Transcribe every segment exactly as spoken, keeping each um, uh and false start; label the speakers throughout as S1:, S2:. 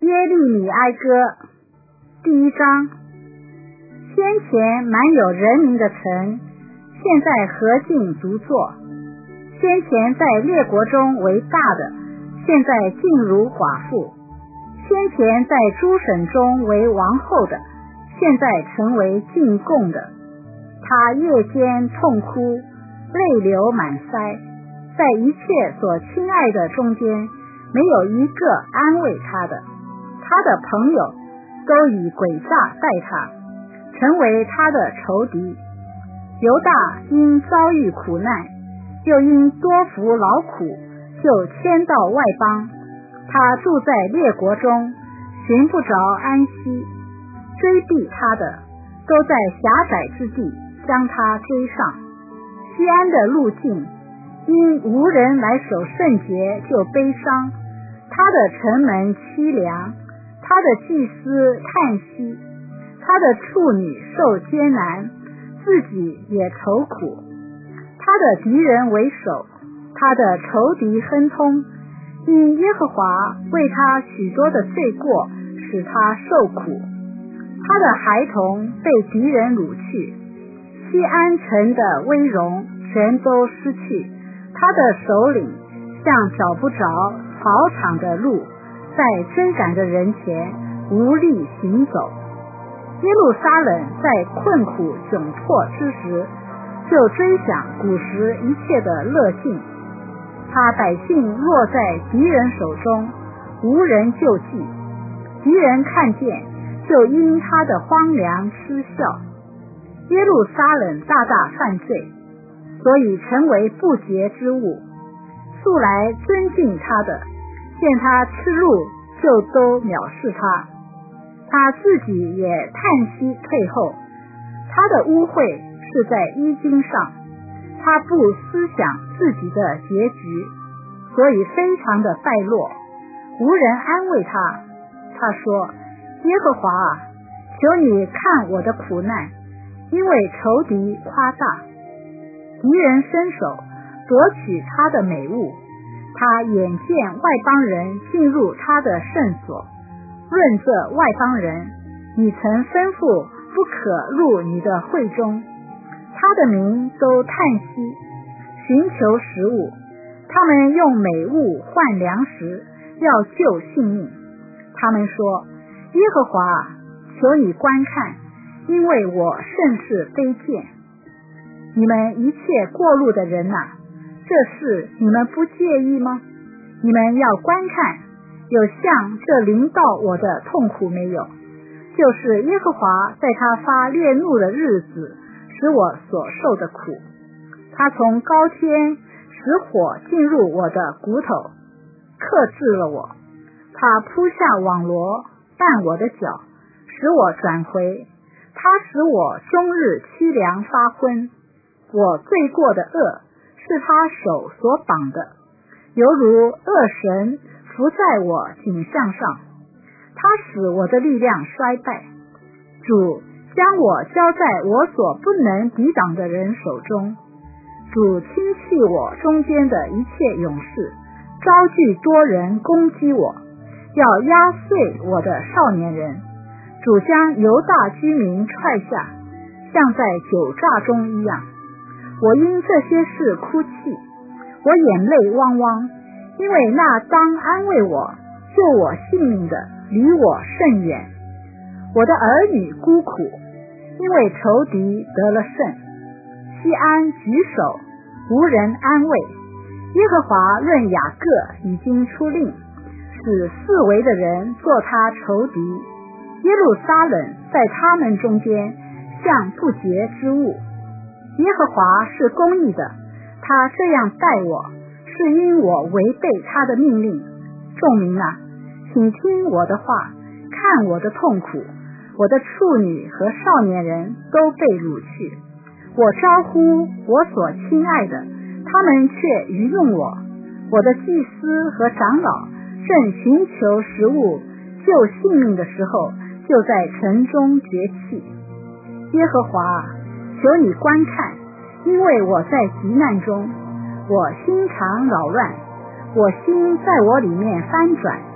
S1: 耶利米哀歌第一章。先前满有人民的城，现在何竟独坐？先前在列国中为大的，现在竟如寡妇；先前在诸省中为王后的，现在成为进贡的。他夜间痛哭，泪流满腮，在一切所亲爱的中间，没有一个安慰他的。他的朋友都以诡诈待他，成为他的仇敌。犹大因遭遇苦难，又因多服劳苦，就迁到外邦。他住在列国中，寻不着安息。追避他的，都在狭窄之地将他追上。西安的路径，因无人来守圣节，就悲伤。他的城门凄凉，他的祭司叹息，他的处女受艰难，自己也愁苦。他的敌人为首，他的仇敌亨通，因耶和华为他许多的罪过，使他受苦。他的孩童被敌人掳去，西安城的威荣全都失去。他的首领像找不着跑场的鹿，在追赶的人前无力行走。耶路撒冷在困苦窘迫之时，就追想古时一切的乐境。他百姓落在敌人手中，无人救济。敌人看见，就因他的荒凉嗤笑。耶路撒冷大大犯罪，所以成为不洁之物。素来尊敬他的，见他吃路，就都藐视他。他自己也叹息退后。他的污秽是在衣襟上，他不思想自己的结局，所以非常的败落，无人安慰他。他说：耶和华啊，求你看我的苦难，因为仇敌夸大，敌人伸手夺取他的美物。他眼见外邦人进入他的圣所，论这外邦人，你曾吩咐不可入你的会中。他的民都叹息，寻求食物，他们用美物换粮食，要救性命。他们说：耶和华，求你观看，因为我甚是卑贱。你们一切过路的人啊，这事你们不介意吗？你们要观看，有像这临到我的痛苦没有？就是耶和华在他发烈怒的日子，使我所受的苦。他从高天使火进入我的骨头，克制了我。他铺下网罗，绊我的脚，使我转回。他使我终日凄凉发昏。我罪过的恶是他手所绑的，犹如恶神伏在我颈项上。他使我的力量衰败。主将我交在我所不能抵挡的人手中。主轻弃我中间的一切勇士，招聚多人攻击我，要压碎我的少年人。主将犹大居民踹下，像在酒榨中一样。我因这些事哭泣，我眼泪汪汪，因为那当安慰我救我性命的离我甚远。我的儿女孤苦，因为仇敌得了胜。西安举手，无人安慰。耶和华论雅各已经出令，使四围的人做他仇敌。耶路撒冷在他们中间像不洁之物。耶和华是公义的，他这样待我，是因我违背他的命令。众民啊，请听我的话，看我的痛苦。我的处女和少年人都被掳去。我招呼我所亲爱的，他们却愚弄我。我的祭司和长老正寻求食物救性命的时候，就在城中绝气。耶和华，求你观看，因为我在急难中，我心肠扰乱，我心在我里面翻转，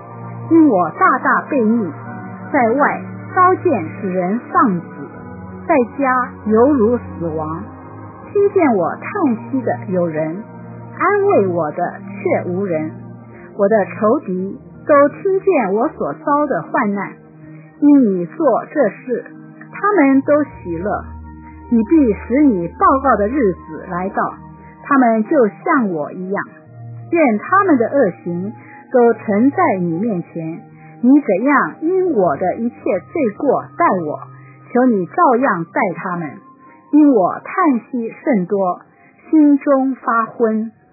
S1: 因我大大悖逆，在外刀剑使人丧子，在家犹如死亡。听见我叹息的有人，安慰我的却无人。我的仇敌都听见我所遭的患难，因你做这事，他们都喜乐。你必使你报告的日子来到，他们就像我一样。愿他们的恶行都呈在你面前，你怎样因我的一切罪过待我，求你照样待他们。因我叹息甚多，心中发昏。